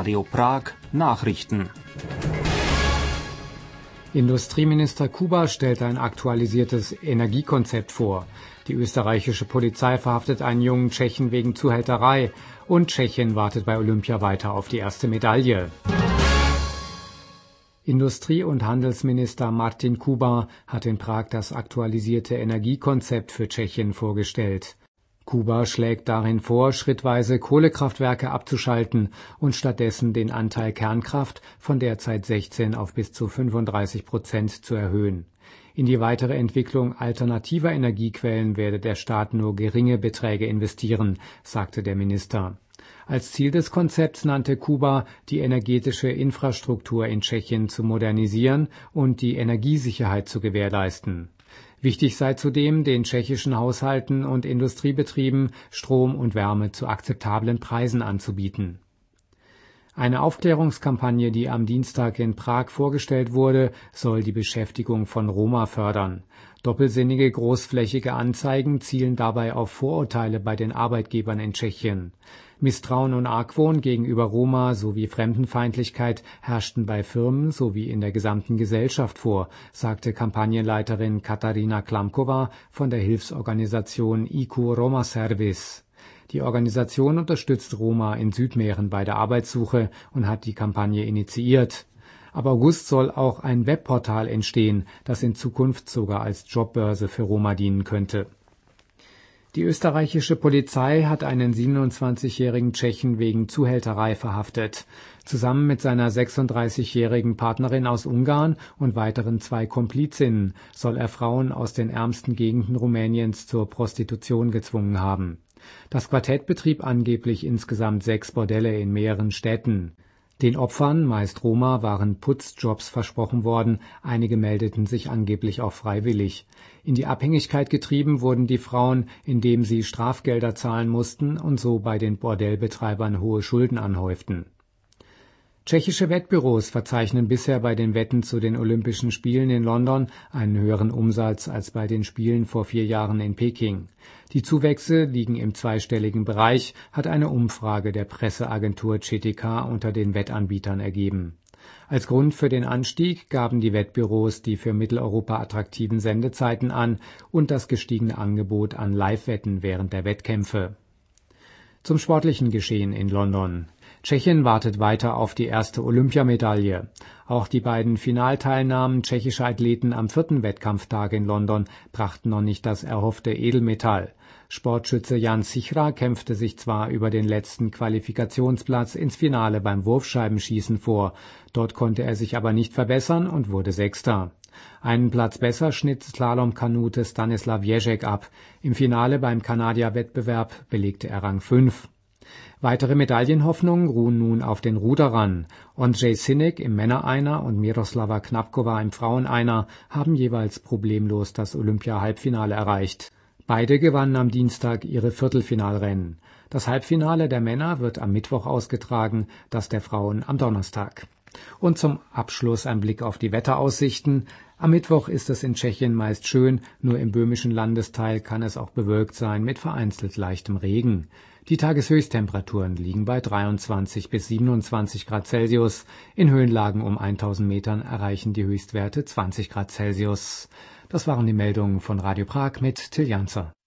Radio Prag Nachrichten. Industrieminister Kuba stellt ein aktualisiertes Energiekonzept vor. Die österreichische Polizei verhaftet einen jungen Tschechen wegen Zuhälterei und Tschechien wartet bei Olympia weiter auf die erste Medaille. Industrie- und Handelsminister Martin Kuba hat in Prag das aktualisierte Energiekonzept für Tschechien vorgestellt. Kuba schlägt darin vor, schrittweise Kohlekraftwerke abzuschalten und stattdessen den Anteil Kernkraft von derzeit 16 auf bis zu 35% zu erhöhen. In die weitere Entwicklung alternativer Energiequellen werde der Staat nur geringe Beträge investieren, sagte der Minister. Als Ziel des Konzepts nannte Kuba, die energetische Infrastruktur in Tschechien zu modernisieren und die Energiesicherheit zu gewährleisten. Wichtig sei zudem, den tschechischen Haushalten und Industriebetrieben Strom und Wärme zu akzeptablen Preisen anzubieten. Eine Aufklärungskampagne, die am Dienstag in Prag vorgestellt wurde, soll die Beschäftigung von Roma fördern. Doppelsinnige großflächige Anzeigen zielen dabei auf Vorurteile bei den Arbeitgebern in Tschechien. Misstrauen und Argwohn gegenüber Roma sowie Fremdenfeindlichkeit herrschten bei Firmen sowie in der gesamten Gesellschaft vor, sagte Kampagnenleiterin Katarina Klamkova von der Hilfsorganisation IQ Roma Service. Die Organisation unterstützt Roma in Südmähren bei der Arbeitssuche und hat die Kampagne initiiert. Ab August soll auch ein Webportal entstehen, das in Zukunft sogar als Jobbörse für Roma dienen könnte. Die österreichische Polizei hat einen 27-jährigen Tschechen wegen Zuhälterei verhaftet. Zusammen mit seiner 36-jährigen Partnerin aus Ungarn und weiteren 2 Komplizinnen soll er Frauen aus den ärmsten Gegenden Rumäniens zur Prostitution gezwungen haben. Das Quartett betrieb angeblich insgesamt 6 Bordelle in mehreren Städten. Den Opfern, meist Roma, waren Putzjobs versprochen worden, einige meldeten sich angeblich auch freiwillig. In die Abhängigkeit getrieben wurden die Frauen, indem sie Strafgelder zahlen mussten und so bei den Bordellbetreibern hohe Schulden anhäuften. Tschechische Wettbüros verzeichnen bisher bei den Wetten zu den Olympischen Spielen in London einen höheren Umsatz als bei den Spielen vor 4 Jahren in Peking. Die Zuwächse liegen im zweistelligen Bereich, hat eine Umfrage der Presseagentur CTK unter den Wettanbietern ergeben. Als Grund für den Anstieg gaben die Wettbüros die für Mitteleuropa attraktiven Sendezeiten an und das gestiegene Angebot an Live-Wetten während der Wettkämpfe. Zum sportlichen Geschehen in London. Tschechien wartet weiter auf die erste Olympiamedaille. Auch die beiden Finalteilnahmen tschechischer Athleten am 4. Wettkampftag in London brachten noch nicht das erhoffte Edelmetall. Sportschütze Jan Sichra kämpfte sich zwar über den letzten Qualifikationsplatz ins Finale beim Wurfscheibenschießen vor, dort konnte er sich aber nicht verbessern und wurde Sechster. Einen Platz besser schnitt Slalomkanute Stanislav Ježek ab. Im Finale beim Kanadier-Wettbewerb belegte er Rang 5. Weitere Medaillenhoffnungen ruhen nun auf den Ruderern. Ondřej Synek im Männereiner und Miroslava Knapkova im Fraueneiner haben jeweils problemlos das Olympia-Halbfinale erreicht. Beide gewannen am Dienstag ihre Viertelfinalrennen. Das Halbfinale der Männer wird am Mittwoch ausgetragen, das der Frauen am Donnerstag. Und zum Abschluss ein Blick auf die Wetteraussichten. Am Mittwoch ist es in Tschechien meist schön, nur im böhmischen Landesteil kann es auch bewölkt sein mit vereinzelt leichtem Regen. Die Tageshöchsttemperaturen liegen bei 23 bis 27 Grad Celsius. In Höhenlagen um 1000 Metern erreichen die Höchstwerte 20 Grad Celsius. Das waren die Meldungen von Radio Prag mit Till Janzer.